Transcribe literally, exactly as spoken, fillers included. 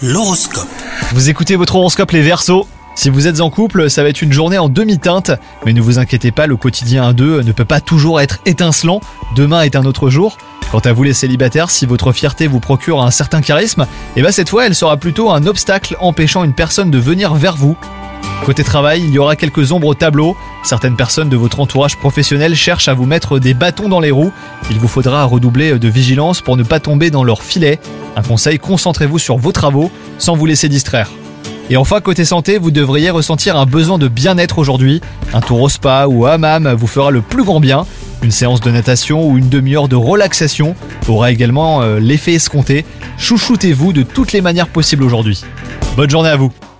L'horoscope. Vous écoutez votre horoscope les Verseaux. Si vous êtes en couple, ça va être une journée en demi-teinte. Mais ne vous inquiétez pas, le quotidien à deux ne peut pas toujours être étincelant. Demain est un autre jour. Quant à vous les célibataires, si votre fierté vous procure un certain charisme, eh ben cette fois elle sera plutôt un obstacle empêchant une personne de venir vers vous. Côté travail, il y aura quelques ombres au tableau. Certaines personnes de votre entourage professionnel cherchent à vous mettre des bâtons dans les roues. Il vous faudra redoubler de vigilance pour ne pas tomber dans leur filet. Un conseil, concentrez-vous sur vos travaux sans vous laisser distraire. Et enfin, côté santé, vous devriez ressentir un besoin de bien-être aujourd'hui. Un tour au spa ou au hammam vous fera le plus grand bien. Une séance de natation ou une demi-heure de relaxation aura également euh, l'effet escompté. Chouchoutez-vous de toutes les manières possibles aujourd'hui. Bonne journée à vous.